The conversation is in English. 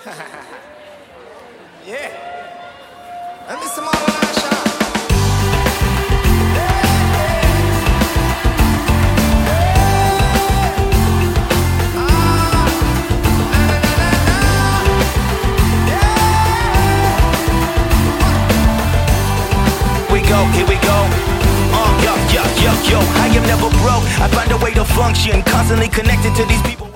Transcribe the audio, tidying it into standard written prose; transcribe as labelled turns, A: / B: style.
A: Yeah. Let me some more line shot.
B: Here we go. Yo, I am never broke. I find a way to function, constantly connected to these people.